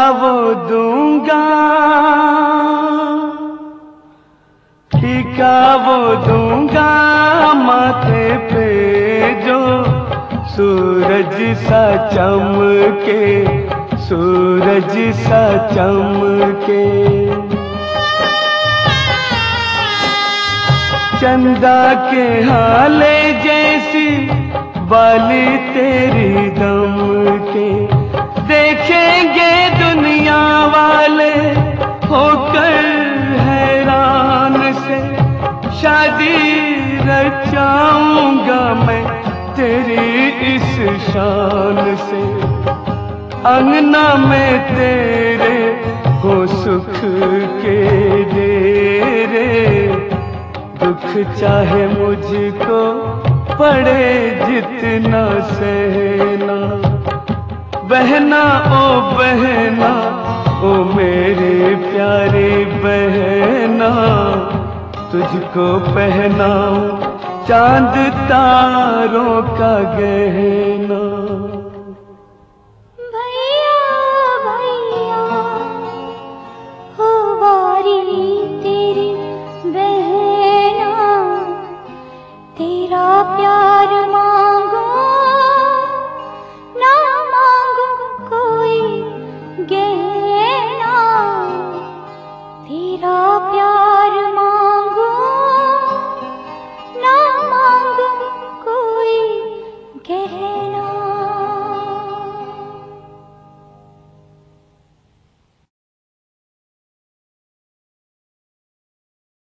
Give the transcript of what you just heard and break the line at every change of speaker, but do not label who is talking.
वो दूंगा, फीका वो दूंगा माथे पे जो सूरज सा चमके, सूरज सा चमके। चंदा के हाले जैसी बाली तेरी दम के, देखेंगे दुनिया वाले होकर हैरान से। शादी रचाऊंगा मैं तेरी इस शान से, अंगना में तेरे हो सुख के डेरे। दुख चाहे मुझको पड़े जितना सहना, बहना ओ बहना ओ मेरे प्यारे बहना, तुझको पहनाऊं चांद तारों का गहना।
भैया भैया हो बारी तेरी बहना, तेरा प्यार मांगो ना मांगो कोई गहना, तेरा